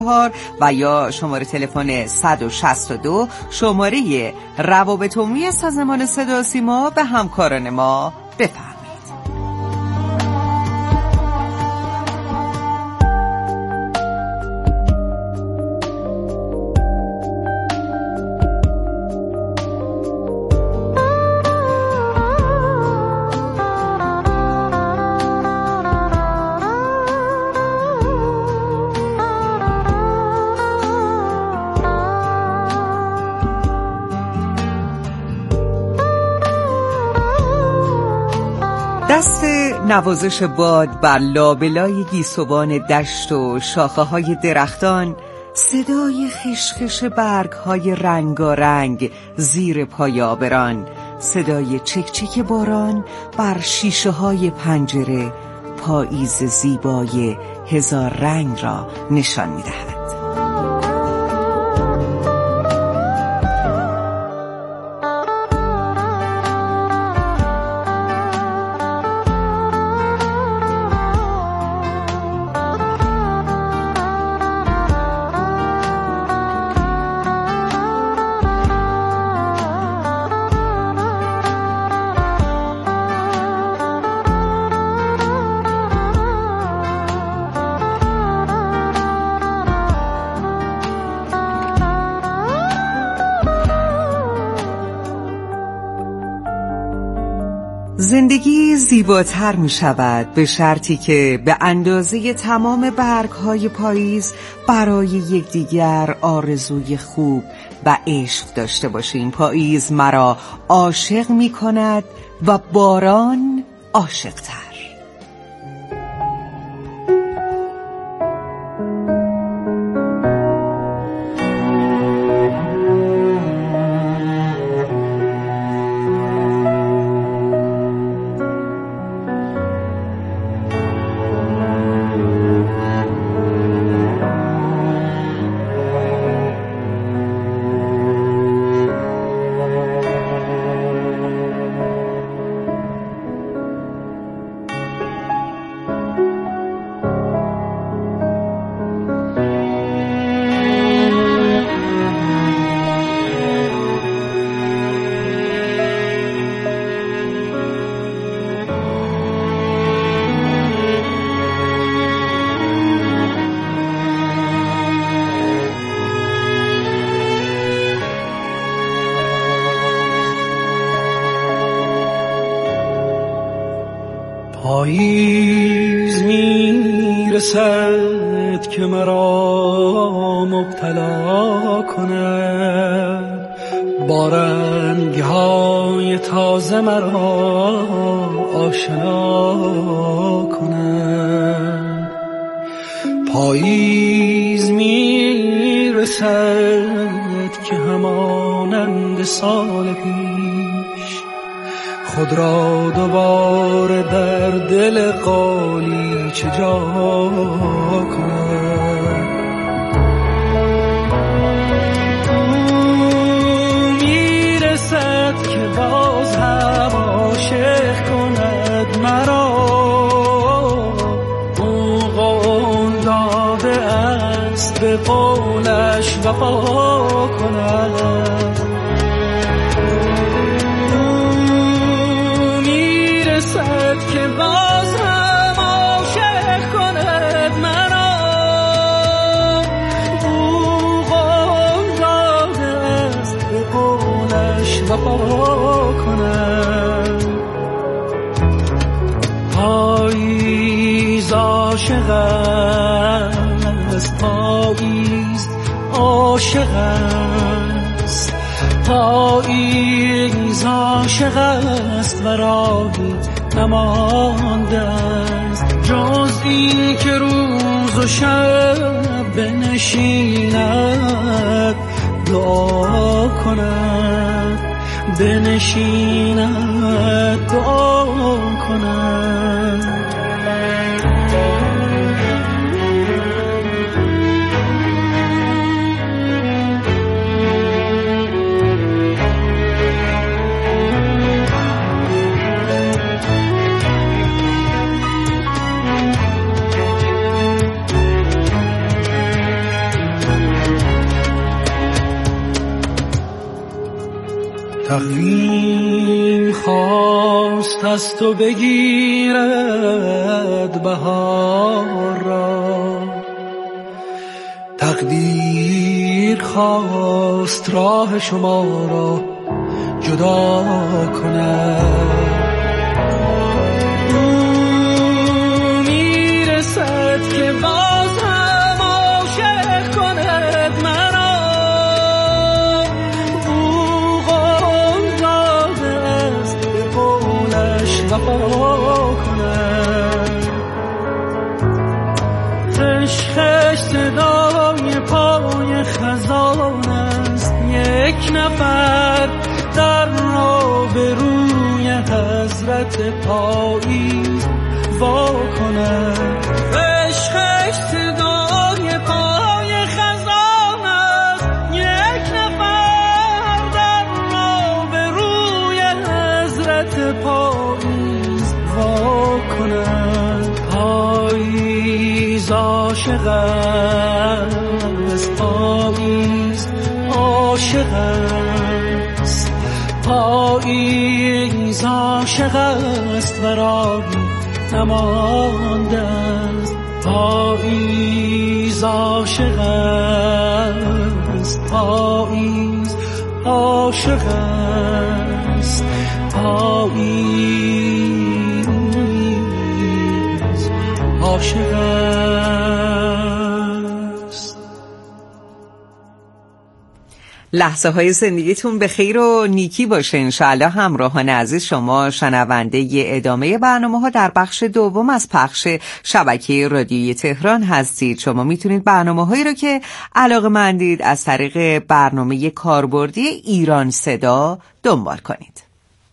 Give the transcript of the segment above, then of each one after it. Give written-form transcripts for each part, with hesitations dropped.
و یا شماره تلفن 162 شماره روابط عمومی سازمان صدا و سیما به همکاران ما بفرمایید. دست نوازش باد بر لابلای گیسوان دشت و شاخه های درختان، صدای خشخش برگ های رنگارنگ زیر پای آبران، صدای چکچک باران بر شیشه های پنجره، پاییز زیبای هزار رنگ را نشان می دهد. زندگی زیباتر می شود به شرطی که به اندازه تمام برگ‌های پاییز برای یکدیگر آرزوی خوب و عشق داشته باشیم. پاییز مرا عاشق می کند و باران عاشق‌تر. پاییز میرسد که مرا مبتلا کند، با رنگ‌های تازه مرا آشنا کند. پاییز میرسد که همانند سال پیش خود را دوباره در دل قالیچه جا کند. میرسد که باز هم عاشق کند مرا، او قول داده است به قولش وفا کند. که باز هم عاشق کند مرا، او قول داده است به قولش وفا کند. پاییز عاشق است، پاییز عاشق است، پاییز عاشق است و راهی نمانده است جز این که روز و شب بنشیند دعا کند، بنشیند دعا کند. تقویم خواست از تو بگیرد بهار را، تقدیر خواست راه شما را جدا کند. او میرسد که باز هم عاشق کند مرا، او قول داده است به قولش وفا کند. خشخش صدای پای خزان است، یک نفر در روبروی حضرت پاییز وا کند. خشخش صدای پای خزان است، یک نفر در روبروی حضرت پاییز وا کند. پاییز عاشق است، پاییز عاشق است، پاییز عاشق است و راهی نمانده است. پاییز عاشق است، پاییز عاشق است، پاییز عاشق است. لحظه های زندگیتون به خیر و نیکی باشه انشاءالله. همراهان عزیز، شما شنونده ادامه برنامه ها در بخش دوم از پخش شبکه رادیویی تهران هستید. شما میتونید برنامه هایی رو که علاقه‌مندید از طریق برنامه کاربردی ایران صدا دنبال کنید.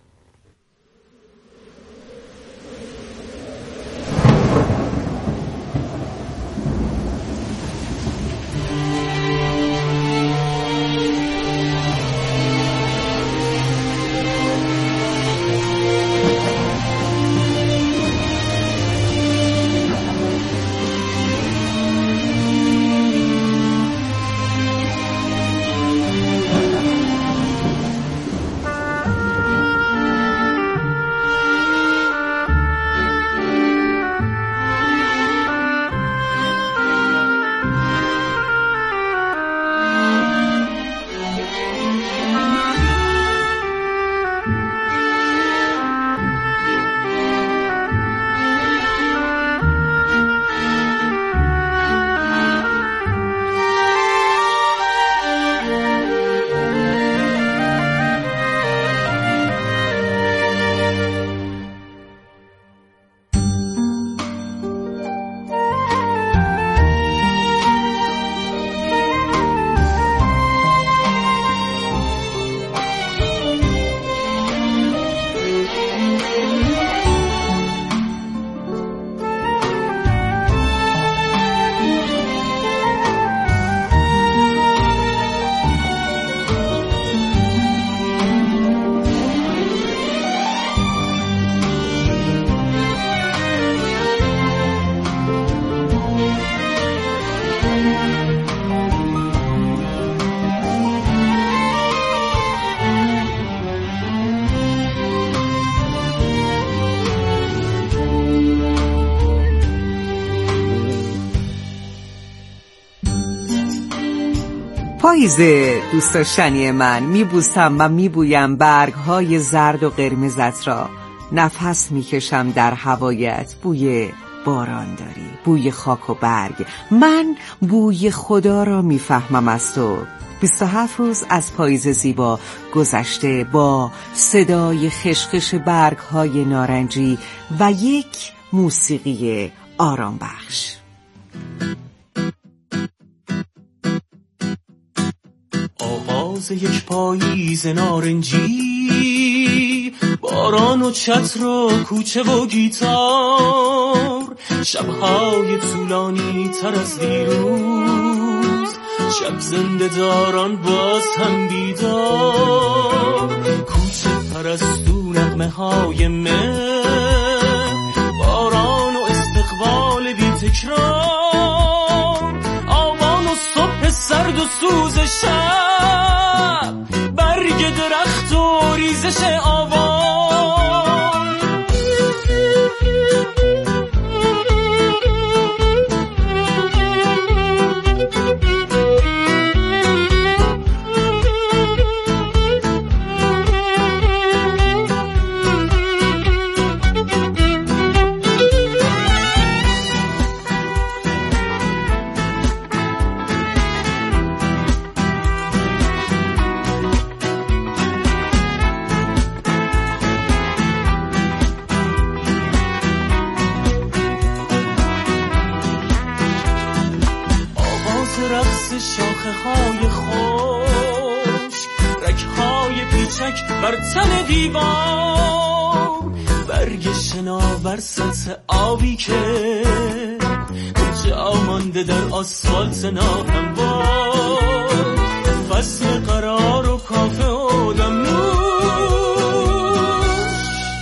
پاییز دوست داشتنی من، میبوسم و میبویم برگ‌های زرد و قرمزت را، نفس میکشم در هوایت، بوی باران داری، بوی خاک و برگ. من بوی خدا را میفهمم از تو. 27 روز از پاییز زیبا گذشته با صدای خشخش برگ‌های نارنجی و یک موسیقی آرام بخش. آغاز یک پاییز نارنجی، باران و چتر و کوچه و گیتار، شبهای طولانی تر از دیروز، شب زنده داران باز هم بیدار، کوچه پرستو نغمه های مه، باران و استقبال بی تکرار، آوان و صبح سرد و سوز شب، برگ درخت و ریزش آوان. شاخه‌های خشک، رگ‌های پیچک بر تن دیوار، برگ شناور سطح آبی که جا مانده در آسفالت ناهموار، فصل قرار و کافه و دمنوش،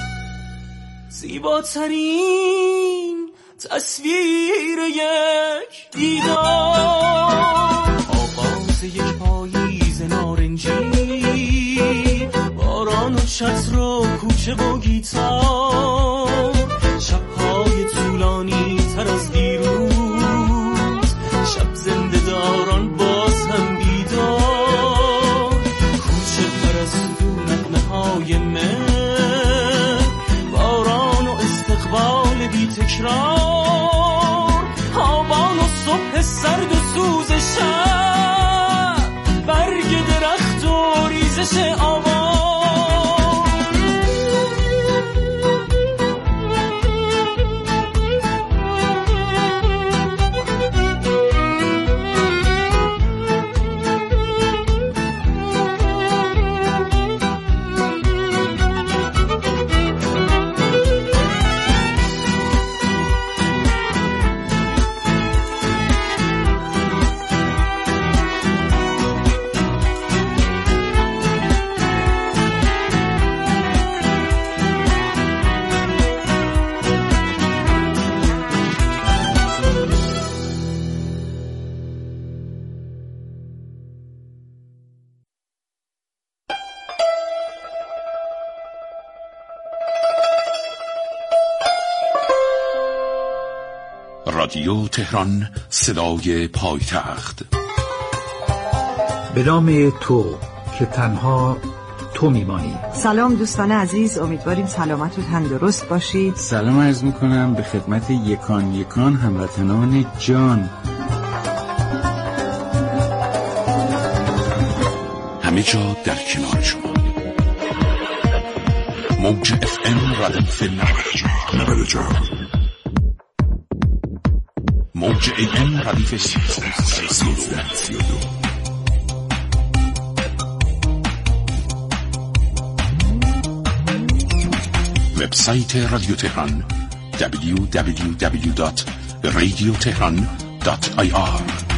زیباترین تصویر یک دیدار. یک پاییز نارنجی، باران و چتر و کوچه و گیتار، شب‌های طولانی تر از دیروز، شب زنده داران باز هم بیدار، کوچه پرستو نغمه‌های مه، باران و استقبال بی تکرار، آبان و صبح سرد و سوز شب، برگ درخت و ریزش آوان. رادیو تهران، صدای پایتخت. به نام تو که تنها تو میمانی. سلام دوستان عزیز، امیدواریم سلامت و تندرست باشید. سلام عرض میکنم به خدمت یکان یکان هموطنان جان. همه جا در کنار شما. موج FM ردیف 90. موج AM ردیف 1332. وبسایت رادیو تهران www.radiotehran.ir.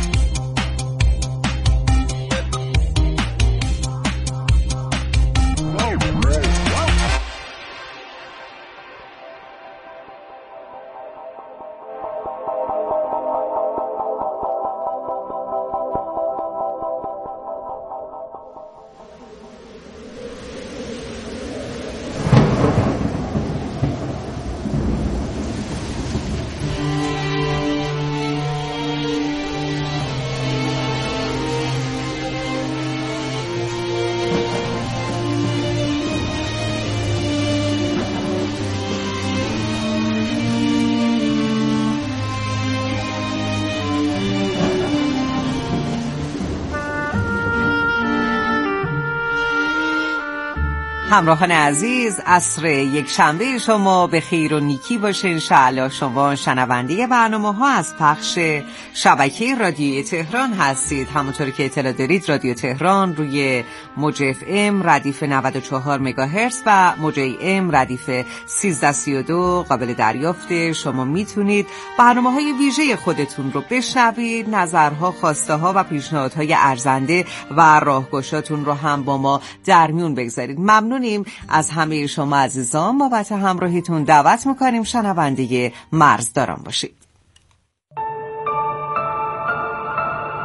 همراهان عزیز، عصر یک شنبه شما به خیر و نیکی باشه انشاءالله. شما شنونده برنامه‌ها از پخش شبکه رادیوی تهران هستید. همونطوری که اطلاع دارید رادیو تهران روی موج FM ردیف 94 مگاهرتز و موج AM ردیف 1332 قابل دریافته. شما میتونید برنامه‌های ویژه خودتون رو بشنوید، نظرها، خواسته‌ها و پیشنهادهای ارزنده و راهگشاتون رو هم با ما در میون بگذارید. ممنونیم از همه شما عزیزان. بابت همراهیتون دعوت میکنیم شنونده مرزداران باشید.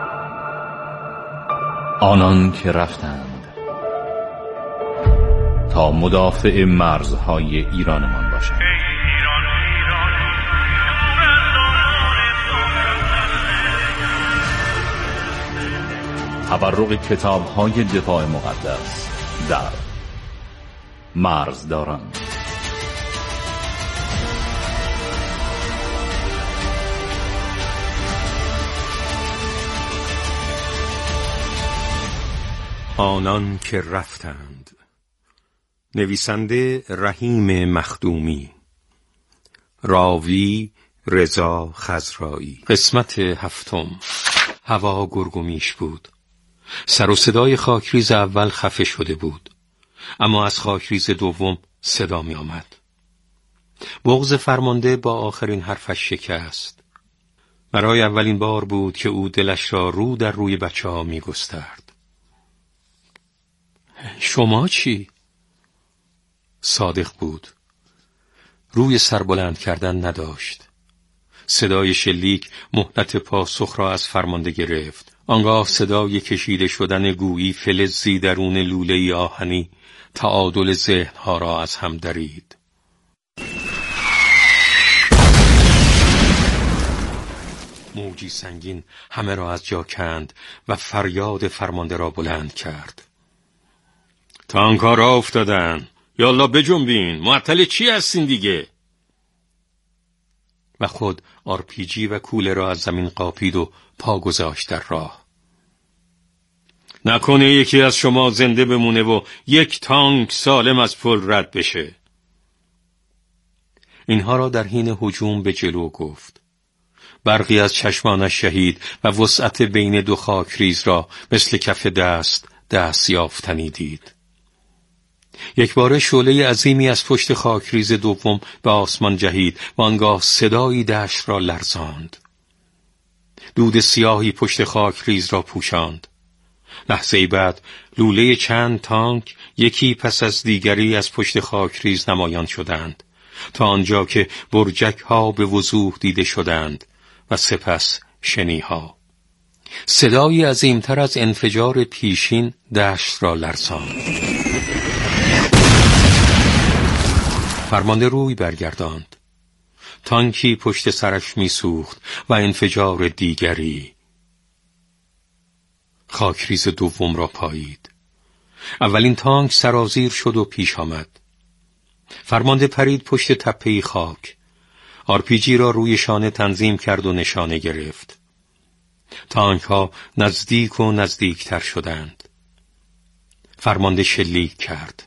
آنان که رفتند تا مدافع مرزهای ایرانمان باشند. تبرق کتاب‌های دفاع مقدس در مرزداران. آنان که رفتند. نویسنده رحیم مخدومی، راوی رضا خضرایی. قسمت 7. هوا گرگومیش بود. سر و صدای خاکریز اول خفه شده بود، اما از خاکریز دوم صدا می آمد. بغض فرمانده با آخرین حرفش شکست. برای اولین بار بود که او دلش را رو در روی بچه ها می گسترد. شما چی؟ صادق بود. روی سر بلند کردن نداشت. صدای شلیک مهلت پاسخ را از فرمانده گرفت. آنگاه صدای کشیده شدن گویی فلزی درون لوله آهنی تعادل ذهنها را از هم درید. موجی سنگین همه را از جا کند و فریاد فرمانده را بلند کرد. تانک‌ها را افتادن. یالا بجنبین. معطل چی هستین دیگه؟ و خود RPG و کوله را از زمین قاپید و پا گذاشت در راه. نکنه یکی از شما زنده بمونه و یک تانک سالم از پل رد بشه. اینها را در حین هجوم به جلو گفت. برقی از چشمانش شهید و وسعت بین دو خاکریز را مثل کف دست یافتنی دید. یک باره شعله عظیمی از پشت خاکریز دوم به آسمان جهید و آنگاه صدایی دشت را لرزاند. دود سیاهی پشت خاکریز را پوشاند. لحظه بعد لوله چند تانک یکی پس از دیگری از پشت خاکریز نمایان شدند تا آنجا که برجک ها به وضوح دیده شدند و سپس شنیها. صدایی عظیمتر از انفجار پیشین دشت را لرزاند. فرمانده روی برگرداند. تانکی پشت سرش میسوخت و انفجار دیگری. خاکریز دوم را پایید. اولین تانک سرازیر شد و پیش آمد. فرمانده پرید پشت تپه‌ای خاک. RPG را روی شانه تنظیم کرد و نشانه گرفت. تانک ها نزدیک و نزدیکتر شدند. فرمانده شلیک کرد.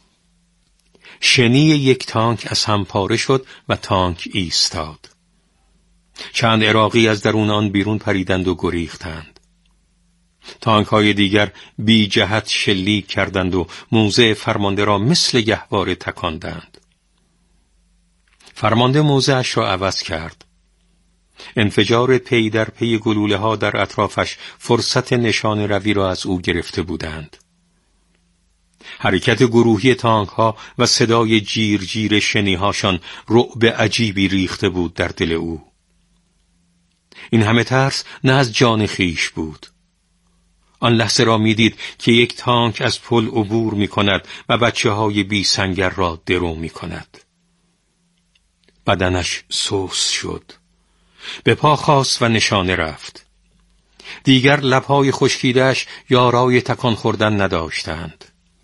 شنی یک تانک از هم پاره شد و تانک ایستاد. چند عراقی از درون آن بیرون پریدند و گریختند. تانک های دیگر بی جهت شلیک کردند و موضع فرمانده را مثل گهواره تکاندند. فرمانده موضعش را عوض کرد. انفجار پی در پی گلوله ها در اطرافش فرصت نشان روی را از او گرفته بودند. حرکت گروهی تانک ها و صدای جیر جیر شنیهاشان رعب عجیبی ریخته بود در دل او. این همه ترس نه از جان خیش بود. آن لحظه را میدید که یک تانک از پل عبور می کند و بچه های بی سنگر را درو می کند. بدنش سوس شد. به پا خاست و نشانه رفت. دیگر لبهای خشکیده‌اش یارای تکان خوردن نداشتند.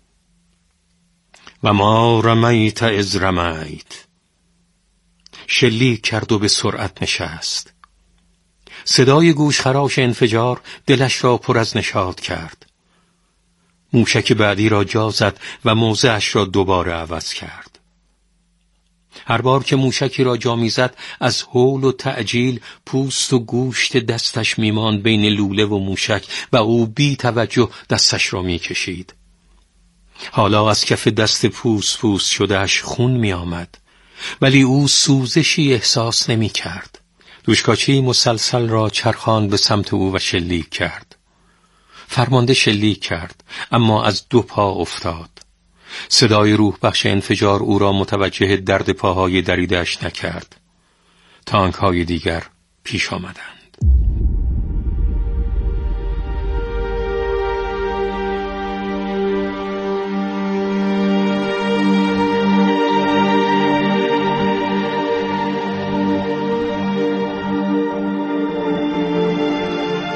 و ما رمیت اذ رمیت. شلیک کرد و به سرعت نشست. صدای گوشخراش انفجار دلش را پر از نشاط کرد. موشک بعدی را جا زد و موضعش را دوباره عوض کرد. هر بار که موشکی را جا می‌زد از هول و تعجیل پوست و گوشت دستش می‌ماند بین لوله و موشک و او بی توجه دستش را می‌کشید. حالا از کف دست پوست شدهش خون می آمد، ولی او سوزشی احساس نمی کرد. دوشکاچی مسلسل را چرخاند به سمت او و شلیک کرد. فرمانده شلیک کرد، اما از 2 پا افتاد. صدای روح بخش انفجار او را متوجه درد پاهای دریده‌اش نکرد. تانک های دیگر پیش آمدند.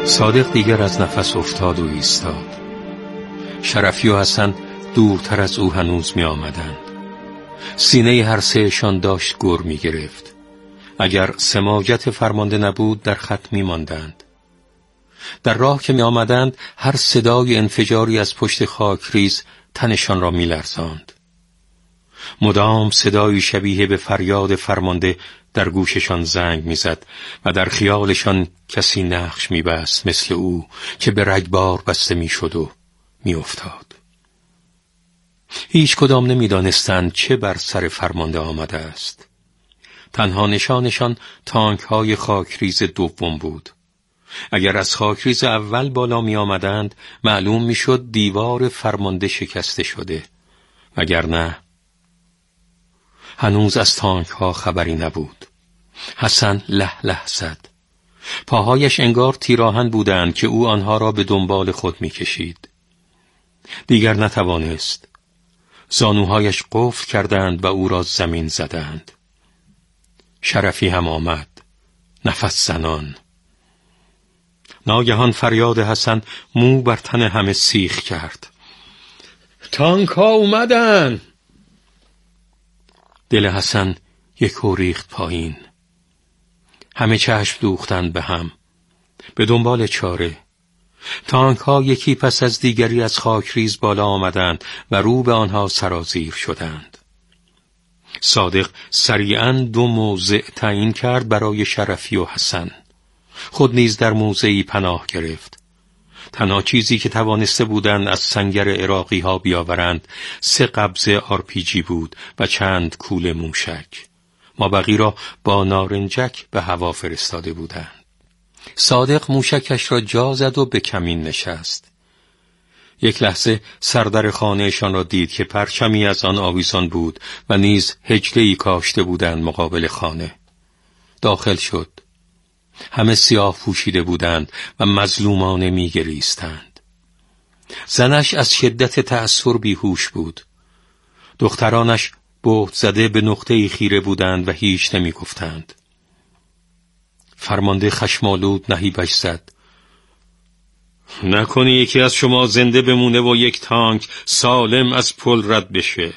صادق دیگر از نفس افتاد و ایستاد. شرفی و حسن دورتر از او هنوز می آمدند. سینه هر سهشان داشت گر می گرفت. اگر سماجت فرمانده نبود در خط می ماندند. در راه که می آمدند هر صدای انفجاری از پشت خاکریز تنشان را می لرزاند. مدام صدای شبیه به فریاد فرمانده در گوششان زنگ میزد و در خیالشان کسی نقش میبست مثل او که به رگبار بسته میشد و میافتاد. هیچ کدام نمیدانستند چه بر سر فرمانده آمده است. تنها نشانشان تانک های خاکریز دوم بود. اگر از خاکریز اول بالا می آمدند معلوم می شد دیوار فرمانده شکسته شده، وگرنه هنوز از تانک ها خبری نبود. حسن له له زد. پاهایش انگار تیراهن بودند که او آنها را به دنبال خود می کشید. دیگر نتوانست. زانوهایش قفل کردند و او را زمین زدند. شرفی هم آمد، نفس زنان. ناگهان فریاد حسن مو بر تن همه سیخ کرد. تانک ها اومدن! دل حسن یکو ریخت پایین. همه چشم دوختند به هم، به دنبال چاره. تانک ها یکی پس از دیگری از خاکریز بالا آمدند و رو به آنها سرازیر شدند. صادق سریعاً 2 موضع تعیین کرد برای شرفی و حسن. خود نیز در موضعی پناه گرفت. تنها چیزی که توانسته بودند از سنگر عراقی ها بیاورند 3 قبضه RPG بود و چند کوله موشک. مابقی را با نارنجک به هوا فرستاده بودند. صادق موشکش را جا زد و به کمین نشست. یک لحظه سردر خانهشان را دید که پرچمی از آن آویزان بود و نیز حجله‌ای کاشته بودند مقابل خانه. داخل شد. همه سیاه پوشیده بودند و مظلومانه می‌گریستند. زنش از شدت تأثر بیهوش بود. دخترانش بهت زده به نقطه‌ای خیره بودند و هیچ نمی‌گفتند. فرمانده خشمالود نهیبش زد. نکنی یکی از شما زنده بمونه و یک تانک سالم از پل رد بشه.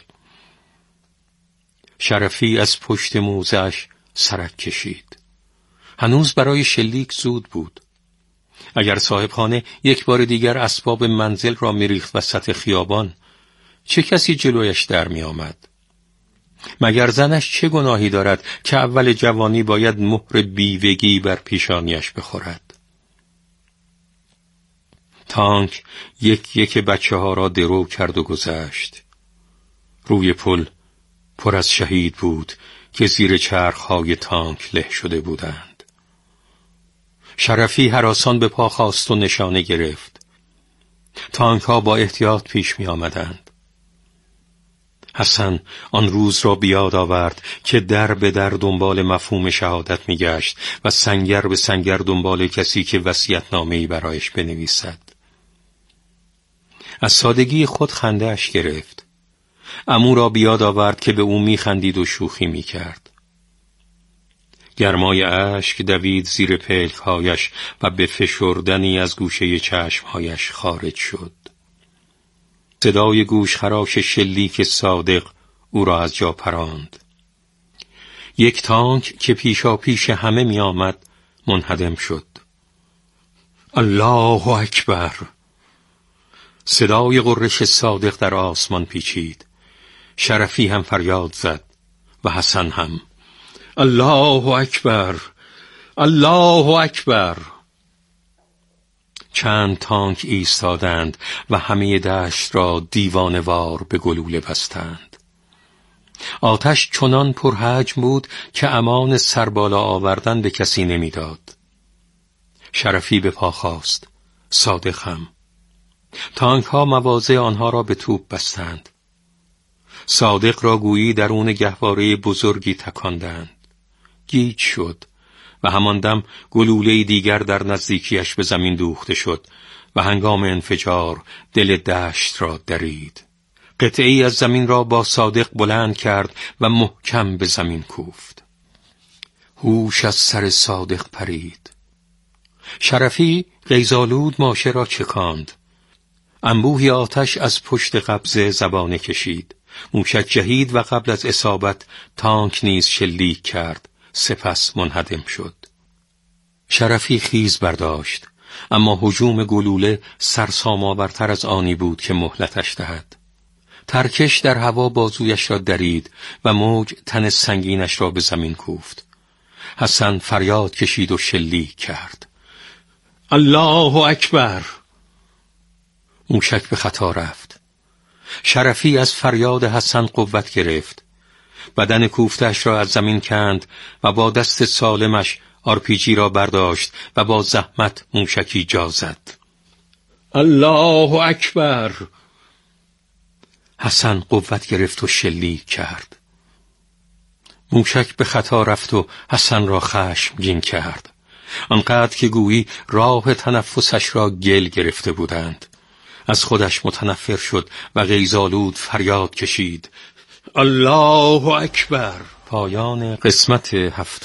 شرفی از پشت موزه‌اش سرک کشید. هنوز برای شلیک زود بود. اگر صاحب خانه یک بار دیگر اسباب منزل را میریخت وسط خیابان، چه کسی جلویش در می آمد؟ مگر زنش چه گناهی دارد که اول جوانی باید مهر بیوگی بر پیشانیش بخورد؟ تانک یک یک بچه ها را درو کرد و گذشت. روی پل پر از شهید بود که زیر چرخهای تانک له شده بودند. شرفی هراسان به پا خاست و نشانه گرفت. تانک ها با احتیاط پیش می آمدند. حسن آن روز را بیاد آورد که در به در دنبال مفهوم شهادت می گشت و سنگر به سنگر دنبال کسی که وصیت‌نامه‌ای برایش بنویسد. از سادگی خود خنده‌اش گرفت. عمو را بیاد آورد که به او می خندید و شوخی می کرد. گرمای اشک دوید زیر پلک‌هایش و به فشردنی از گوشه چشم‌هایش خارج شد. صدای گوشخراش شلیک صادق او را از جا پراند. یک تانک که پیشا پیش همه می آمد منهدم شد. الله اکبر! صدای غرش صادق در آسمان پیچید. شرفی هم فریاد زد و حسن هم. الله اکبر! الله اکبر! چند تانک ایستادند و همه دشت را دیوانه‌وار به گلوله بستند. آتش چنان پرحجم بود که امان سربالا آوردن به کسی نمیداد. شرفی به پا خاست، صادق هم. تانک ها مواضع آنها را به توپ بستند. صادق را گویی درون گهواره بزرگی تکاندند. گیج شد و همان دم گلوله دیگر در نزدیکیش به زمین دوخته شد و هنگام انفجار دل دشت را درید. قطعی از زمین را با صادق بلند کرد و محکم به زمین کوفت. هوش از سر صادق پرید. شرفی قیزالود ماشه را چکاند. انبوهی آتش از پشت قبضه زبانه کشید. موشک جهید و قبل از اصابت تانک نیز شلیک کرد. سپس منهدم شد. شرفی خیز برداشت، اما هجوم گلوله سرسام‌آورتر از آنی بود که مهلتش دهد. ترکش در هوا بازویش را درید و موج تن سنگینش را به زمین کوفت. حسن فریاد کشید و شلیک کرد. الله اکبر! موشک به خطا رفت. شرفی از فریاد حسن قوت گرفت. بدن کوفتش را از زمین کند و با دست سالمش آرپیجی را برداشت و با زحمت موشکی جا زد. الله اکبر! حسن قوت گرفت و شلیک کرد. موشک به خطا رفت و حسن را خشمگین کرد، آنقدر که گویی راه تنفسش را گل گرفته بودند. از خودش متنفر شد و قیزالود فریاد کشید. الله اکبر! پایان قسمت 7.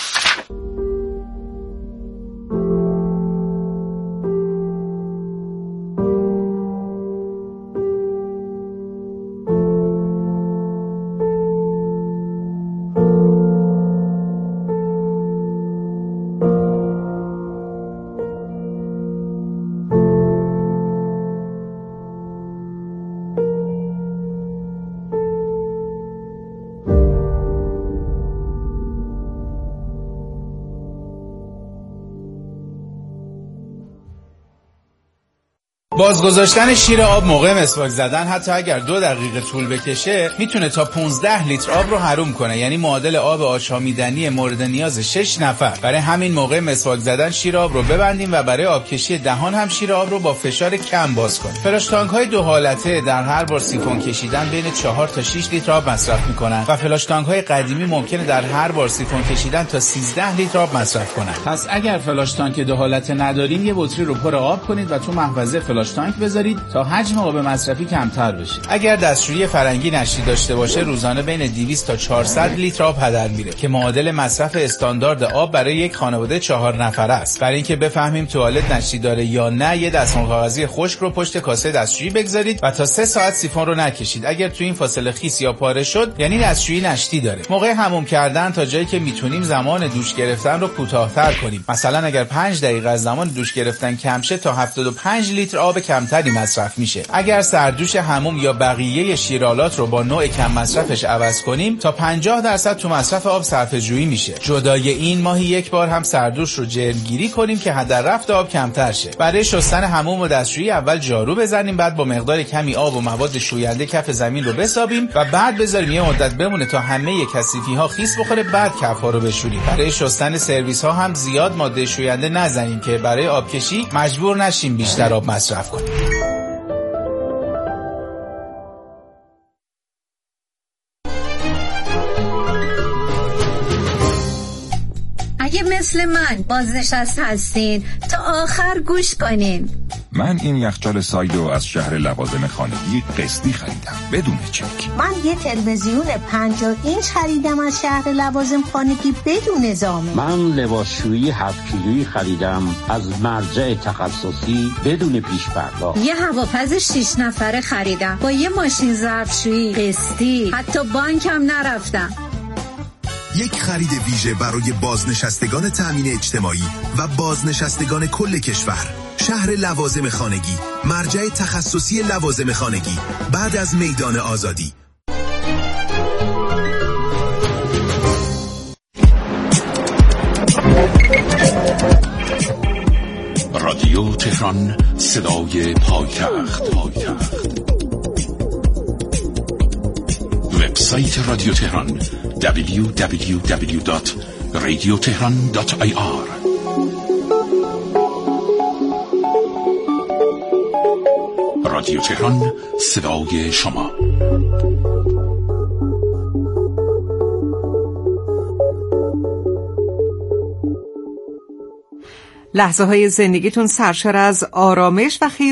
بازگذاشتن شیر آب موقع مسواک زدن حتی اگر 2 دقیقه طول بکشه میتونه تا 15 لیتر آب رو حروم کنه، یعنی معادل آب آشامیدنی مورد نیاز 6 نفر. برای همین موقع مسواک زدن شیر آب رو ببندیم و برای آبکشی دهان هم شیر آب رو با فشار کم باز کنیم. فلاش تانک های 2 حالته در هر بار سیفون کشیدن بین 4 تا 6 لیتر آب مصرف میکنن و فلاش تانک های قدیمی ممکنه در هر بار سیفون کشیدن تا 13 لیتر آب مصرف کنن. پس اگر فلاش تانک 2 حالته ندارین، یه بطری رو پر آب کنید و تو محفظه فلاش تانک بذارید تا حجم آب مصرفی کمتر بشه. اگر دستشویی فرنگی نشتی داشته باشه، روزانه بین 200 تا 400 لیتر آب هدر میره که معادل مصرف استاندارد آب برای یک خانواده 4 نفره است. برای اینکه بفهمیم توالت نشتی داره یا نه، یه دستمال کاغذی خشک رو پشت کاسه دستشویی بگذارید و تا 3 ساعت سیفون رو نکشید. اگر تو این فاصله خیس یا پاره شد، یعنی دستشویی نشتی داره. موقع حموم کردن تا جایی که میتونیم زمان دوش گرفتن رو کوتاه‌تر کنیم. مثلا اگر 5 دقیقه از زمان دوش گرفتن کم شه، تا 75 لیتر آب کمتری مصرف میشه. اگر سردوش حموم یا بقیه شیرالات رو با نوع کم مصرفش عوض کنیم، تا 50% تو مصرف آب صرفه‌جویی میشه. جدای این، ماهی 1 بار هم سردوش رو جرمگیری کنیم که هدر رفت آب کمتر شه. برای شستن حموم و دستشویی اول جارو بزنیم، بعد با مقدار کمی آب و مواد شوینده کف زمین رو بسابیم و بعد بذاریم یه مدت بمونه تا همه کثیفی‌ها خیس بخوره، بعد کف‌ها رو بشوریم. برای شستن سرویس‌ها هم زیاد ماده شوینده نزنیم که برای آبکشی مجبور نشیم بیشتر آب مصرف کنیم. اگه مثل من بازنشسته هستین تا آخر گوش کنین. من این یخچال سایدو از شهر لوازم خانگی قسطی خریدم بدون چک. من یه تلویزیون 50 اینچ خریدم از شهر لوازم خانگی بدون ضامن. من لباسشویی 7 کیلویی خریدم از مرجع تخصصی بدون پیش پرداخت. یه هواپز 6 نفره خریدم با یه ماشین ظرفشویی قسطی، حتی بانکم نرفتم. یک خرید ویژه برای بازنشستگان تأمین اجتماعی و بازنشستگان کل کشور. شهر لوازم خانگی، مرجع تخصصی لوازم خانگی، بعد از میدان آزادی. رادیو تهران، صدای پایتخت. وبسایت رادیو تهران www.radiotehran.ir. رادیو تهران، صدای شما. لحظه های زندگیتون سرشار از آرامش و خیر